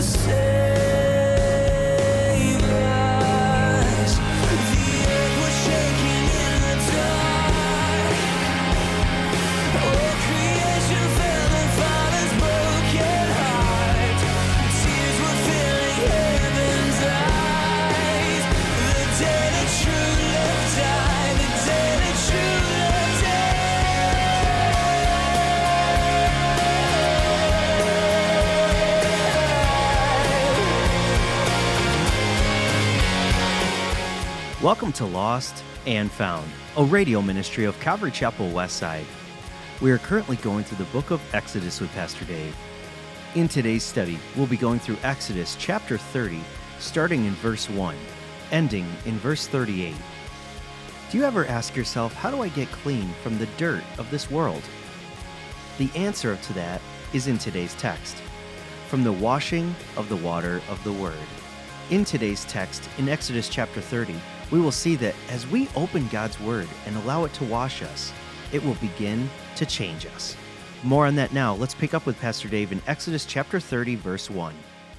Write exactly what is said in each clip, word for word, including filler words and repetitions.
Welcome to Lost and Found, a radio ministry of Calvary Chapel Westside. We are currently going through the book of Exodus with Pastor Dave. In today's study, we'll be going through Exodus chapter thirty, starting in verse one, ending in verse thirty-eight. Do you ever ask yourself, how do I get clean from the dirt of this world? The answer to that is in today's text, from the washing of the water of the Word. In today's text, in Exodus chapter thirty, we will see that as we open God's Word and allow it to wash us, it will begin to change us. More on that now. Let's pick up with Pastor Dave in Exodus chapter thirty, verse one.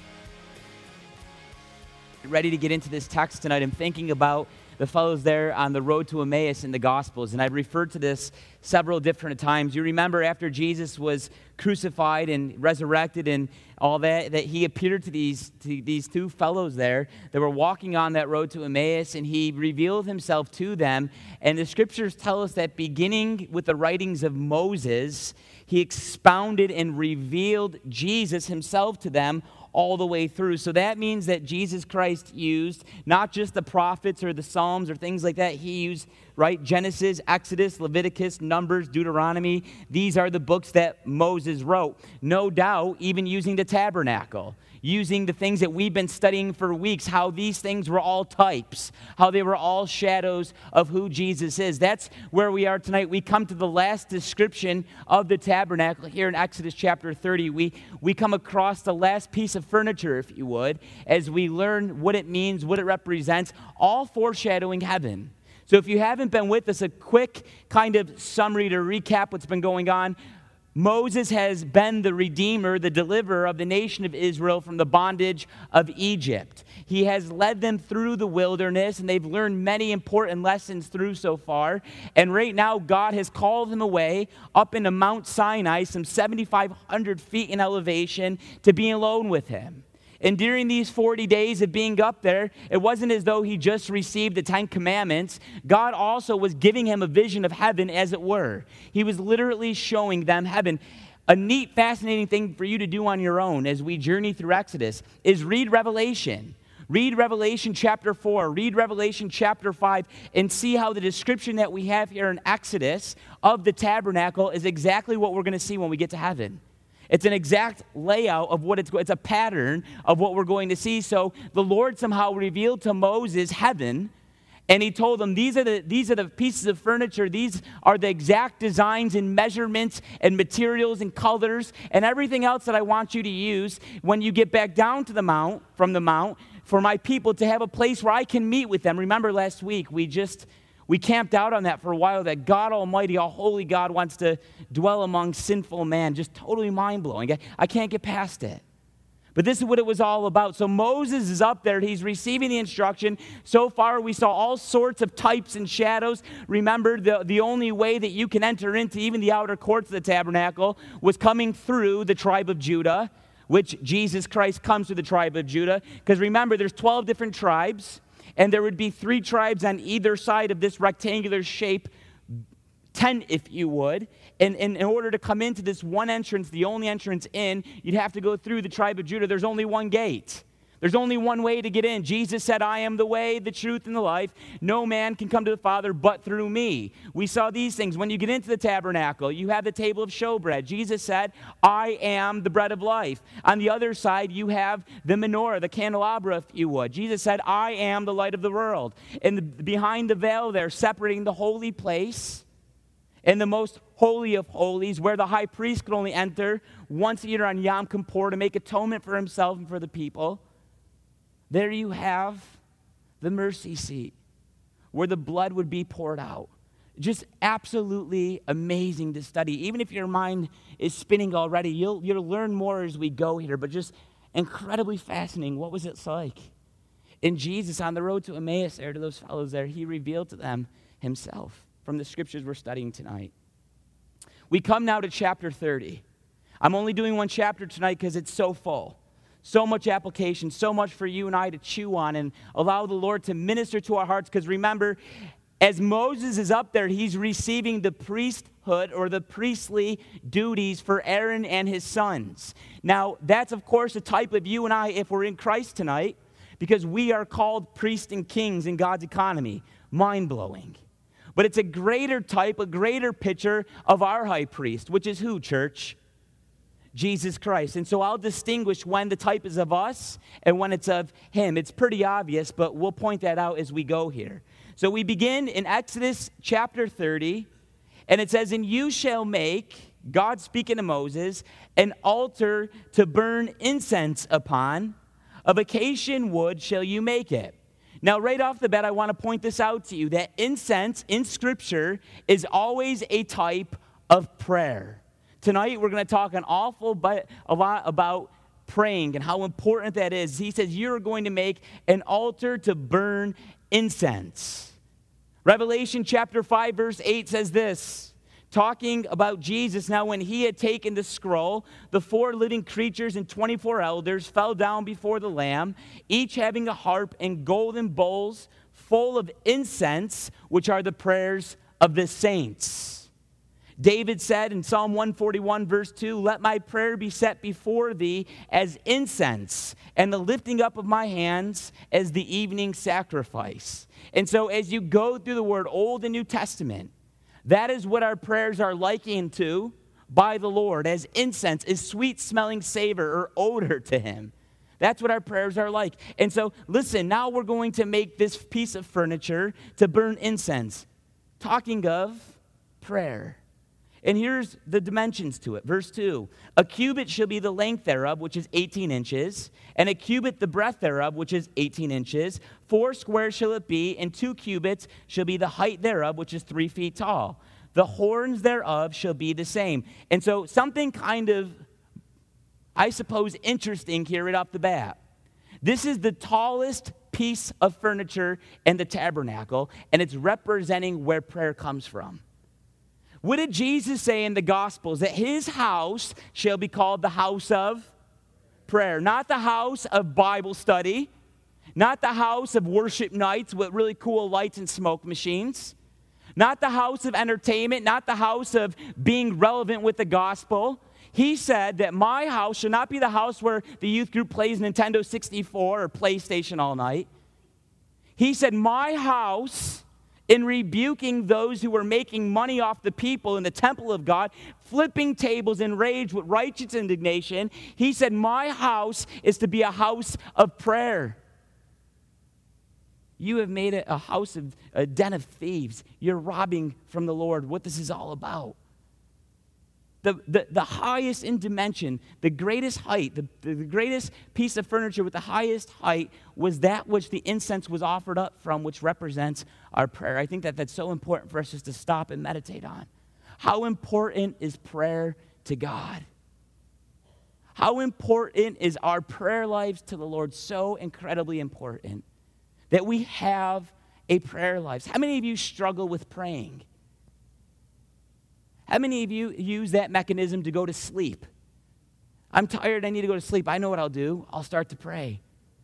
Ready to get into this text tonight. I'm thinking about the fellows there on the road to Emmaus in the Gospels, and I've referred to this several different times. You remember after Jesus was crucified and resurrected and all that, that he appeared to these, to these two fellows there that were walking on that road to Emmaus, and he revealed himself to them. And the scriptures tell us that beginning with the writings of Moses, he expounded and revealed Jesus himself to them all the way through. So that means that Jesus Christ used not just the prophets or the Psalms or things like that. He used, right, Genesis, Exodus, Leviticus, Numbers, Deuteronomy. These are the books that Moses wrote. No doubt, even using the tabernacle, using the things that we've been studying for weeks, how these things were all types, how they were all shadows of who Jesus is. That's where we are tonight. We come to the last description of the tabernacle here in Exodus chapter thirty. We, we come across the last piece of furniture, if you would, as we learn what it means, what it represents, all foreshadowing heaven. So if you haven't been with us, a quick kind of summary to recap what's been going on. Moses has been the redeemer, the deliverer of the nation of Israel from the bondage of Egypt. He has led them through the wilderness, and they've learned many important lessons through so far. And right now, God has called them away up into Mount Sinai, some seventy-five hundred feet in elevation, to be alone with him. And during these forty days of being up there, it wasn't as though he just received the Ten Commandments. God also was giving him a vision of heaven, as it were. He was literally showing them heaven. A neat, fascinating thing for you to do on your own as we journey through Exodus is read Revelation. Read Revelation chapter four, read Revelation chapter five, and see how the description that we have here in Exodus of the tabernacle is exactly what we're going to see when we get to heaven. It's an exact layout of what it's, it's a pattern of what we're going to see. So the Lord somehow revealed to Moses heaven, and he told them, these are the these are the pieces of furniture, these are the exact designs and measurements and materials and colors and everything else that I want you to use when you get back down to the mount, from the mount, for my people to have a place where I can meet with them. Remember last week, we just We camped out on that for a while, that God Almighty, all holy God, wants to dwell among sinful man. Just totally mind-blowing. I, I can't get past it. But this is what it was all about. So Moses is up there. He's receiving the instruction. So far, we saw all sorts of types and shadows. Remember, the, the only way that you can enter into even the outer courts of the tabernacle was coming through the tribe of Judah, which Jesus Christ comes through the tribe of Judah. Because remember, there's twelve different tribes. And there would be three tribes on either side of this rectangular shape tent, if you would. And, and in order to come into this one entrance, the only entrance in, you'd have to go through the tribe of Judah. There's only one gate. There's only one way to get in. Jesus said, I am the way, the truth, and the life. No man can come to the Father but through me. We saw these things. When you get into the tabernacle, you have the table of showbread. Jesus said, I am the bread of life. On the other side, you have the menorah, the candelabra, if you would. Jesus said, I am the light of the world. And the, behind the veil there, separating the holy place and the most holy of holies, where the high priest could only enter once a year on Yom Kippur to make atonement for himself and for the people. There you have the mercy seat where the blood would be poured out. Just absolutely amazing to study. Even if your mind is spinning already, you'll, you'll learn more as we go here. But just incredibly fascinating. What was it like? And Jesus, on the road to Emmaus, there to those fellows there, he revealed to them himself from the scriptures we're studying tonight. We come now to chapter thirty. I'm only doing one chapter tonight because it's so full. So much application, so much for you and I to chew on and allow the Lord to minister to our hearts. Because remember, as Moses is up there, he's receiving the priesthood or the priestly duties for Aaron and his sons. Now, that's, of course, a type of you and I if we're in Christ tonight, because we are called priests and kings in God's economy. Mind-blowing. But it's a greater type, a greater picture of our high priest, which is who, church? Jesus Christ. And so I'll distinguish when the type is of us and when it's of him. It's pretty obvious, but we'll point that out as we go here. So we begin in Exodus chapter thirty, and it says, "And you shall make," God speaking to Moses, "an altar to burn incense upon. Of acacia wood shall you make it." Now, right off the bat, I want to point this out to you, that incense in Scripture is always a type of prayer. Tonight, we're going to talk an awful but a lot about praying and how important that is. He says, you're going to make an altar to burn incense. Revelation chapter five, verse eight says this, talking about Jesus. "Now when he had taken the scroll, the four living creatures and twenty-four elders fell down before the Lamb, each having a harp and golden bowls full of incense, which are the prayers of the saints." David said in Psalm one forty-one, verse two, "Let my prayer be set before thee as incense, and the lifting up of my hands as the evening sacrifice." And so as you go through the word Old and New Testament, that is what our prayers are likened to by the Lord, as incense, is sweet-smelling savor or odor to him. That's what our prayers are like. And so, listen, now we're going to make this piece of furniture to burn incense. Talking of prayer. And here's the dimensions to it. Verse two, "A cubit shall be the length thereof, which is eighteen inches, and a cubit the breadth thereof, which is eighteen inches. Four square shall it be, and two cubits shall be the height thereof, which is three feet tall. The horns thereof shall be the same." And so something kind of, I suppose, interesting here right off the bat. This is the tallest piece of furniture in the tabernacle, and it's representing where prayer comes from. What did Jesus say in the Gospels? That his house shall be called the house of prayer. Not the house of Bible study. Not the house of worship nights with really cool lights and smoke machines. Not the house of entertainment. Not the house of being relevant with the gospel. He said that my house shall not be the house where the youth group plays Nintendo sixty-four or PlayStation all night. He said, my house, in rebuking those who were making money off the people in the temple of God, flipping tables in rage with righteous indignation, he said, my house is to be a house of prayer. You have made it a house of a den of thieves. You're robbing from the Lord. What this is all about. The, the, the highest in dimension, the greatest height, the, the greatest piece of furniture with the highest height was that which the incense was offered up from, which represents our prayer. I think that that's so important for us just to stop and meditate on. How important is prayer to God? How important is our prayer lives to the Lord? So incredibly important that we have a prayer life. How many of you struggle with praying? How many of you use that mechanism to go to sleep? I'm tired, I need to go to sleep. I know what I'll do. I'll start to pray.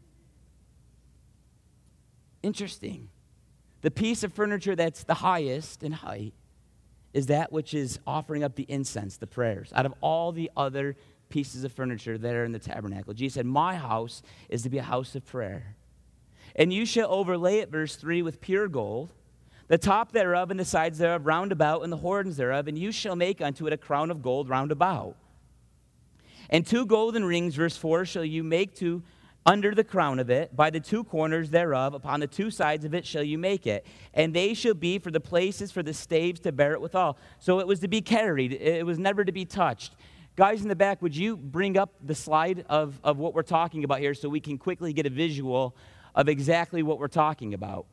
Interesting. The piece of furniture that's the highest in height is that which is offering up the incense, the prayers, out of all the other pieces of furniture that are in the tabernacle. Jesus said, my house is to be a house of prayer. And you shall overlay it, verse three, with pure gold, the top thereof and the sides thereof round about, and the horns thereof, and you shall make unto it a crown of gold round about. And two golden rings, verse four, shall you make to under the crown of it, by the two corners thereof, upon the two sides of it shall you make it. And they shall be for the places for the staves to bear it withal. So it was to be carried. It was never to be touched. Guys in the back, would you bring up the slide of, of what we're talking about here so we can quickly get a visual of exactly what we're talking about?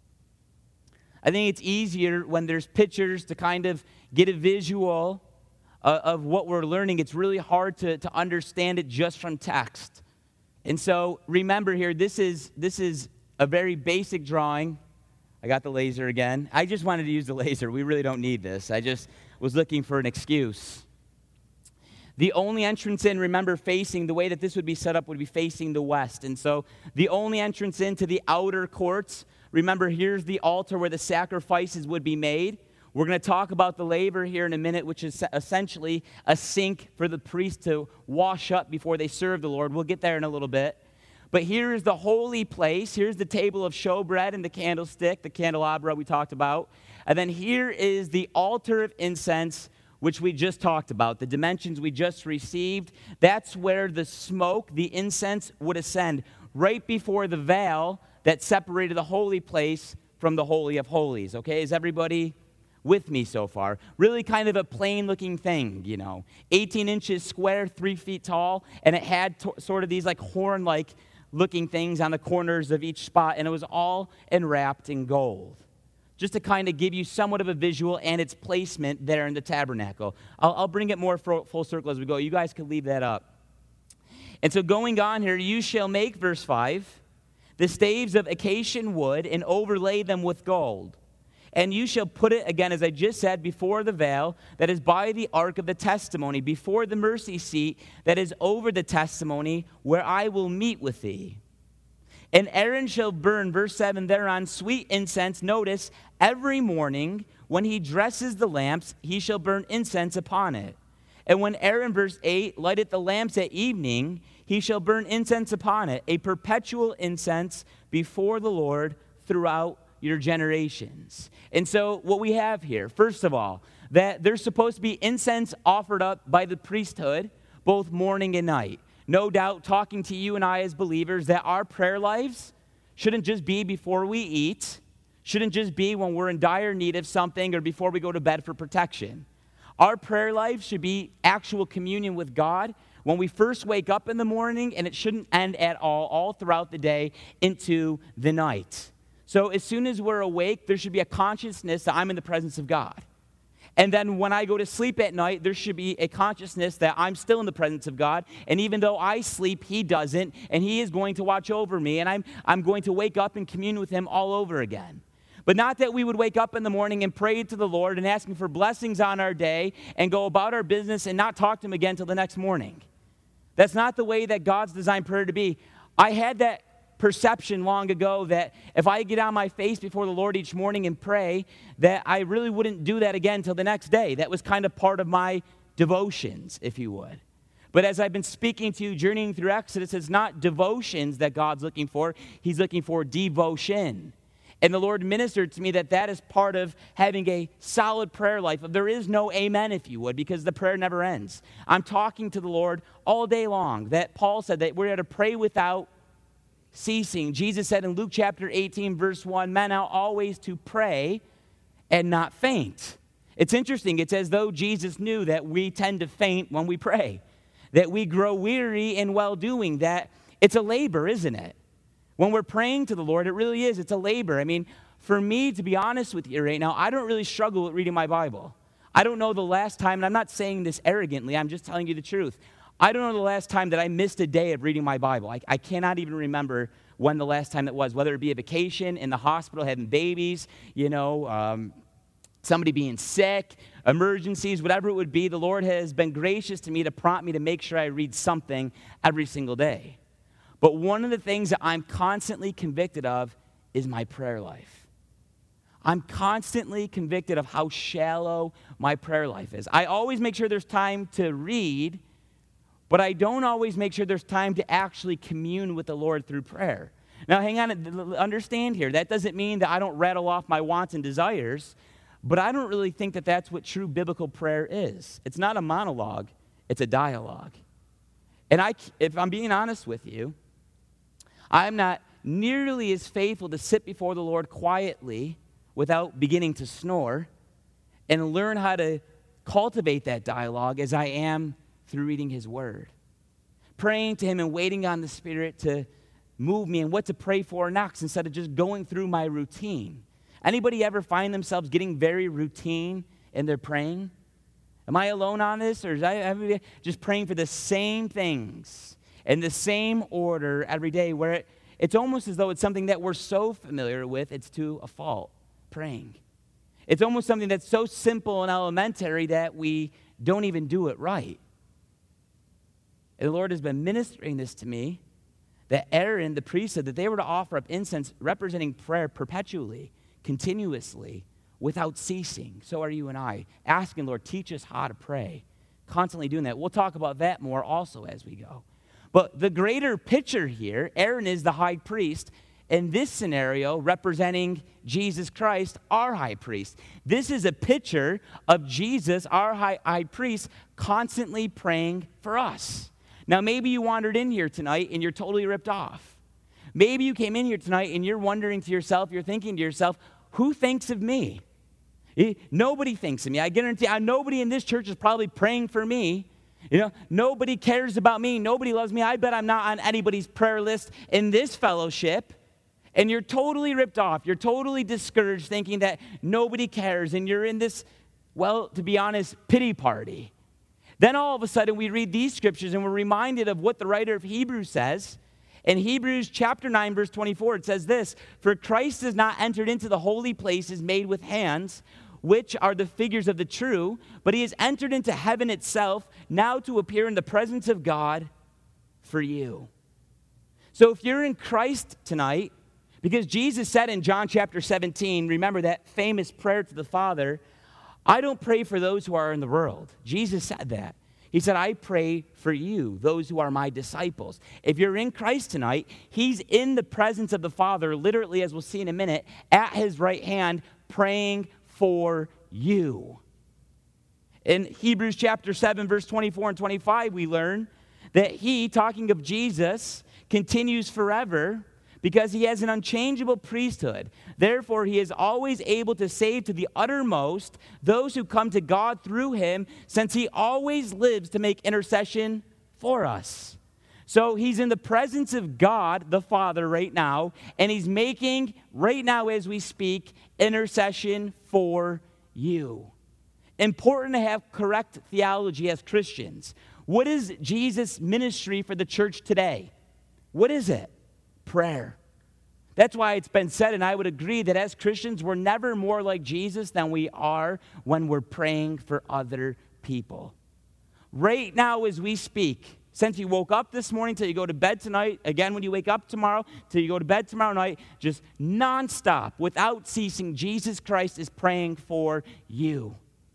I think it's easier when there's pictures to kind of get a visual uh, of what we're learning, it's really hard to, to understand it just from text. And so remember here, this is this is a very basic drawing. I got the laser again. I just wanted to use the laser. We really don't need this. I just was looking for an excuse. The only entrance in, remember, facing, the way that this would be set up would be facing the west. And so the only entrance into the outer courts, remember, here's the altar where the sacrifices would be made. We're going to talk about the laver here in a minute, which is essentially a sink for the priest to wash up before they serve the Lord. We'll get there in a little bit. But here is the holy place. Here's the table of showbread and the candlestick, the candelabra we talked about. And then here is the altar of incense, which we just talked about, the dimensions we just received. That's where the smoke, the incense, would ascend right before the veil that separated the holy place from the Holy of Holies. Okay, is everybody with me so far? Really kind of a plain-looking thing, you know. eighteen inches square, three feet tall, and it had to, sort of these like horn-like looking things on the corners of each spot, and it was all enwrapped in gold. Just to kind of give you somewhat of a visual and its placement there in the tabernacle. I'll, I'll bring it more full circle as we go. You guys can leave that up. And so going on here, you shall make, verse five, the staves of acacian wood and overlay them with gold. And you shall put it, again, as I just said, before the veil that is by the ark of the testimony, before the mercy seat that is over the testimony, where I will meet with thee. And Aaron shall burn, verse seven, thereon sweet incense. Notice, every morning when he dresses the lamps, he shall burn incense upon it. And when Aaron, verse eight, lighteth the lamps at evening, he shall burn incense upon it, a perpetual incense before the Lord throughout your generations. And so what we have here, first of all, that there's supposed to be incense offered up by the priesthood, both morning and night. No doubt, talking to you and I as believers, that our prayer lives shouldn't just be before we eat, shouldn't just be when we're in dire need of something or before we go to bed for protection. Our prayer life should be actual communion with God when we first wake up in the morning, and it shouldn't end at all, all throughout the day into the night. So as soon as we're awake, there should be a consciousness that I'm in the presence of God. And then when I go to sleep at night, there should be a consciousness that I'm still in the presence of God. And even though I sleep, He doesn't. And He is going to watch over me. And I'm, I'm going to wake up and commune with Him all over again. But not that we would wake up in the morning and pray to the Lord and ask Him for blessings on our day and go about our business and not talk to Him again until the next morning. That's not the way that God's designed prayer to be. I had that perception long ago that if I get on my face before the Lord each morning and pray, that I really wouldn't do that again until the next day. That was kind of part of my devotions, if you would. But as I've been speaking to you, journeying through Exodus, it's not devotions that God's looking for. He's looking for devotion. And the Lord ministered to me that that is part of having a solid prayer life. There is no amen, if you would, because the prayer never ends. I'm talking to the Lord all day long. That Paul said that we're to pray without ceasing. Jesus said in Luke chapter eighteen, verse one, men ought always to pray and not faint. It's interesting. It's as though Jesus knew that we tend to faint when we pray, that we grow weary in well-doing, that it's a labor, isn't it? When we're praying to the Lord, it really is. It's a labor. I mean, for me, to be honest with you right now, I don't really struggle with reading my Bible. I don't know the last time, and I'm not saying this arrogantly, I'm just telling you the truth. I don't know the last time that I missed a day of reading my Bible. I, I cannot even remember when the last time it was, whether it be a vacation, in the hospital, having babies, you know, um, somebody being sick, emergencies, whatever it would be. The Lord has been gracious to me to prompt me to make sure I read something every single day. But one of the things that I'm constantly convicted of is my prayer life. I'm constantly convicted of how shallow my prayer life is. I always make sure there's time to read, but I don't always make sure there's time to actually commune with the Lord through prayer. Now, hang on, understand here. That doesn't mean that I don't rattle off my wants and desires, but I don't really think that that's what true biblical prayer is. It's not a monologue, it's a dialogue. And I, if I'm being honest with you, I'm not nearly as faithful to sit before the Lord quietly without beginning to snore and learn how to cultivate that dialogue as I am through reading His Word, praying to Him and waiting on the Spirit to move me and what to pray for next instead of just going through my routine. Anybody ever find themselves getting very routine in their praying? Am I alone on this, or is I everybody just praying for the same things in the same order every day, where it, it's almost as though it's something that we're so familiar with, it's to a fault, praying. It's almost something that's so simple and elementary that we don't even do it right. And the Lord has been ministering this to me, that Aaron, the priest, said that they were to offer up incense representing prayer perpetually, continuously, without ceasing. So are you and I, asking, Lord, teach us how to pray, constantly doing that. We'll talk about that more also as we go. But the greater picture here, Aaron is the high priest, in this scenario representing Jesus Christ, our high priest. This is a picture of Jesus, our high, high priest, constantly praying for us. Now, maybe you wandered in here tonight and you're totally ripped off. Maybe you came in here tonight and you're wondering to yourself, you're thinking to yourself, who thinks of me? Nobody thinks of me. I guarantee you, nobody in this church is probably praying for me. You know, nobody cares about me. Nobody loves me. I bet I'm not on anybody's prayer list in this fellowship. And you're totally ripped off. You're totally discouraged, thinking that nobody cares. And you're in this, well, to be honest, pity party. Then all of a sudden we read these scriptures and we're reminded of what the writer of Hebrews says. In Hebrews chapter nine, verse twenty-four, it says this, "For Christ has not entered into the holy places made with hands, which are the figures of the true, but he has entered into heaven itself, now to appear in the presence of God for you." So if you're in Christ tonight, because Jesus said in John chapter seventeen, remember that famous prayer to the Father, "I don't pray for those who are in the world." Jesus said that. He said, "I pray for you, those who are my disciples." If you're in Christ tonight, he's in the presence of the Father, literally, as we'll see in a minute, at his right hand, praying for you. In Hebrews chapter seven, verse twenty-four and twenty-five, we learn that he, talking of Jesus, continues forever because he has an unchangeable priesthood. Therefore, he is always able to save to the uttermost those who come to God through him, since he always lives to make intercession for us. So he's in the presence of God, the Father, right now, and he's making, right now as we speak, intercession for you. Important to have correct theology as Christians. What is Jesus' ministry for the church today? What is it? Prayer. That's why it's been said, and I would agree, that as Christians, we're never more like Jesus than we are when we're praying for other people. Right now as we speak, since you woke up this morning till you go to bed tonight, again when you wake up tomorrow, till you go to bed tomorrow night, just nonstop, without ceasing, Jesus Christ is praying for you.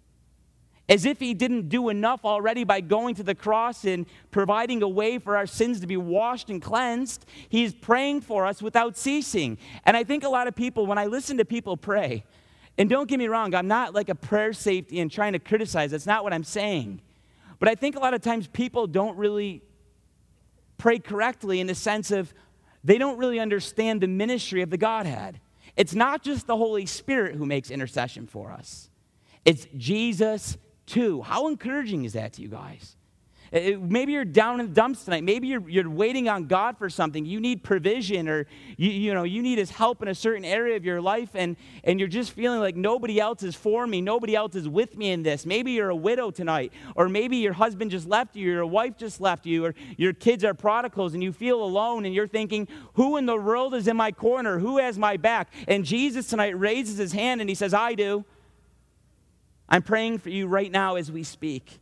As if he didn't do enough already by going to the cross and providing a way for our sins to be washed and cleansed, he's praying for us without ceasing. And I think a lot of people, when I listen to people pray, and don't get me wrong, I'm not like a prayer safety and trying to criticize. That's not what I'm saying. But I think a lot of times people don't really pray correctly in the sense of they don't really understand the ministry of the Godhead. It's not just the Holy Spirit who makes intercession for us. It's Jesus too. How encouraging is that to you guys? It, maybe you're down in the dumps tonight. Maybe you're, you're waiting on God for something. You need provision, or you, you know, you need his help in a certain area of your life, and, and you're just feeling like nobody else is for me. Nobody else is with me in this. Maybe you're a widow tonight, or maybe your husband just left you, or your wife just left you, or your kids are prodigals, and you feel alone, and you're thinking, who in the world is in my corner? Who has my back? And Jesus tonight raises his hand, and he says, I do. I'm praying for you right now as we speak.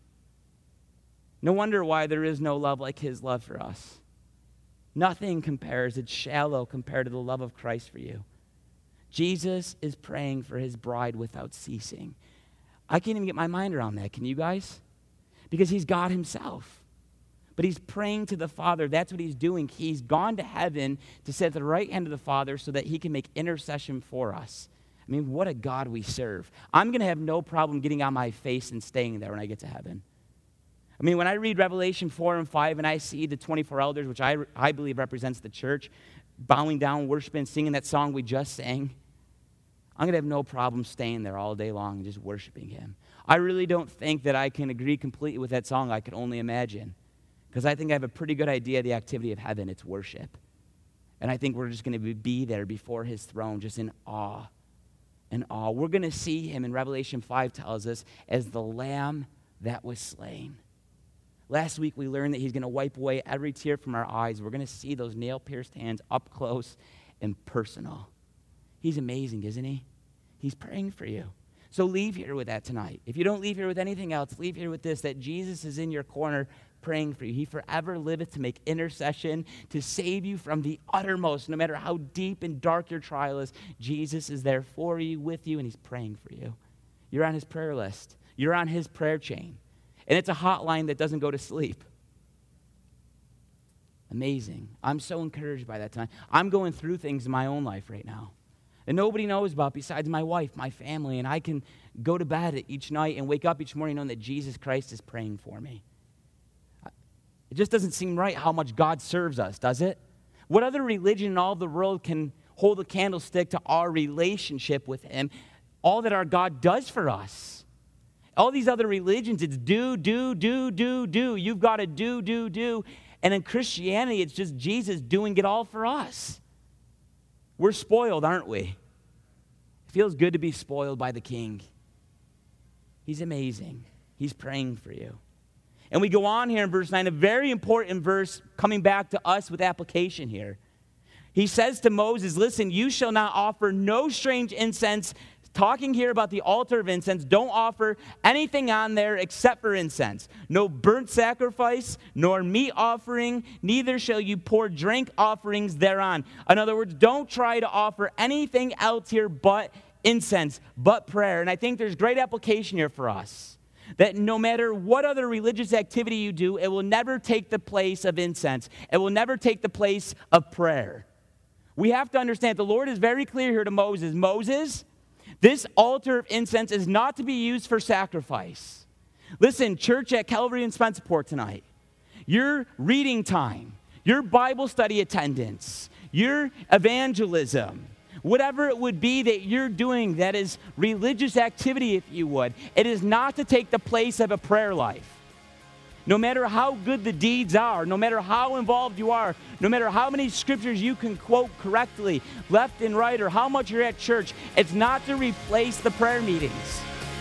No wonder why there is no love like his love for us. Nothing compares. It's shallow compared to the love of Christ for you. Jesus is praying for his bride without ceasing. I can't even get my mind around that. Can you guys? Because he's God himself. But he's praying to the Father. That's what he's doing. He's gone to heaven to sit at the right hand of the Father so that he can make intercession for us. I mean, what a God we serve. I'm going to have no problem getting on my face and staying there when I get to heaven. I mean, when I read Revelation four and five and I see the twenty-four elders, which I, I believe represents the church, bowing down, worshiping, singing that song we just sang, I'm going to have no problem staying there all day long and just worshiping him. I really don't think that I can agree completely with that song. I can only imagine. Because I think I have a pretty good idea of the activity of heaven. It's worship. And I think we're just going to be there before his throne, just in awe. In awe. We're going to see him, in Revelation five tells us, as the Lamb that was slain. Last week we learned that he's going to wipe away every tear from our eyes. We're going to see those nail-pierced hands up close and personal. He's amazing, isn't he? He's praying for you. So leave here with that tonight. If you don't leave here with anything else, leave here with this, that Jesus is in your corner praying for you. He forever liveth to make intercession, to save you from the uttermost. No matter how deep and dark your trial is, Jesus is there for you, with you, and he's praying for you. You're on his prayer list. You're on his prayer chain. And it's a hotline that doesn't go to sleep. Amazing. I'm so encouraged by that tonight. I'm going through things in my own life right now that nobody knows about besides my wife, my family, and I can go to bed each night and wake up each morning knowing that Jesus Christ is praying for me. It just doesn't seem right how much God serves us, does it? What other religion in all the world can hold a candlestick to our relationship with him, all that our God does for us? All these other religions, it's do, do, do, do, do. You've got to do, do, do. And in Christianity, it's just Jesus doing it all for us. We're spoiled, aren't we? It feels good to be spoiled by the King. He's amazing. He's praying for you. And we go on here in verse nine, a very important verse coming back to us with application here. He says to Moses, listen, you shall not offer no strange incense. Talking here about the altar of incense, don't offer anything on there except for incense. No burnt sacrifice, nor meat offering, neither shall you pour drink offerings thereon. In other words, don't try to offer anything else here but incense, but prayer. And I think there's great application here for us. That no matter what other religious activity you do, it will never take the place of incense. It will never take the place of prayer. We have to understand, the Lord is very clear here to Moses. Moses, this altar of incense is not to be used for sacrifice. Listen, church at Calvary and Spencerport tonight, your reading time, your Bible study attendance, your evangelism, whatever it would be that you're doing that is religious activity, if you would, it is not to take the place of a prayer life. No matter how good the deeds are, no matter how involved you are, no matter how many scriptures you can quote correctly, left and right, or how much you're at church, it's not to replace the prayer meetings.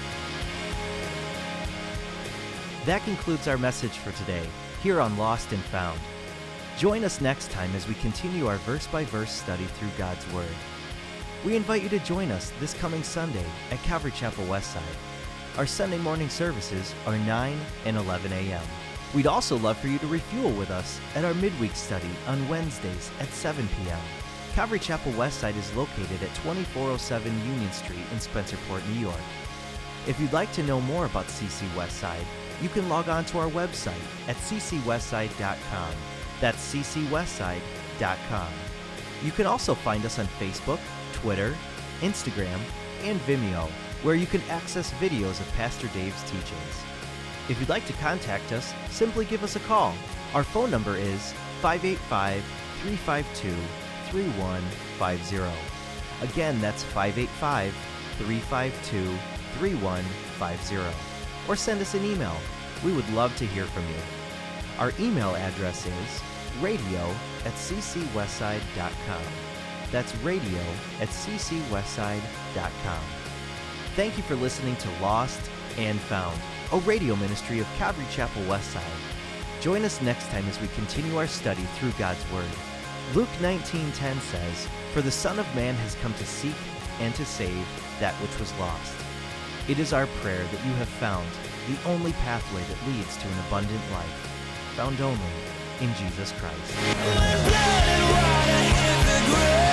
That concludes our message for today, here on Lost and Found. Join us next time as we continue our verse-by-verse study through God's Word. We invite you to join us this coming Sunday at Calvary Chapel Westside. Our Sunday morning services are nine and eleven a.m. We'd also love for you to refuel with us at our midweek study on Wednesdays at seven p.m. Calvary Chapel Westside is located at twenty-four oh seven Union Street in Spencerport, New York. If you'd like to know more about C C Westside, you can log on to our website at c c westside dot com. That's c c westside dot com. You can also find us on Facebook, Twitter, Instagram, and Vimeo, where you can access videos of Pastor Dave's teachings. If you'd like to contact us, simply give us a call. Our phone number is five eight five, three five two, three one five zero. Again, that's five eight five, three five two, three one five zero. Or send us an email. We would love to hear from you. Our email address is radio at c c westside dot com. That's radio at c c westside dot com. Thank you for listening to Lost and Found, a radio ministry of Calvary Chapel Westside. Join us next time as we continue our study through God's Word. Luke nineteen ten says, "For the Son of Man has come to seek and to save that which was lost." It is our prayer that you have found the only pathway that leads to an abundant life, found only in Jesus Christ.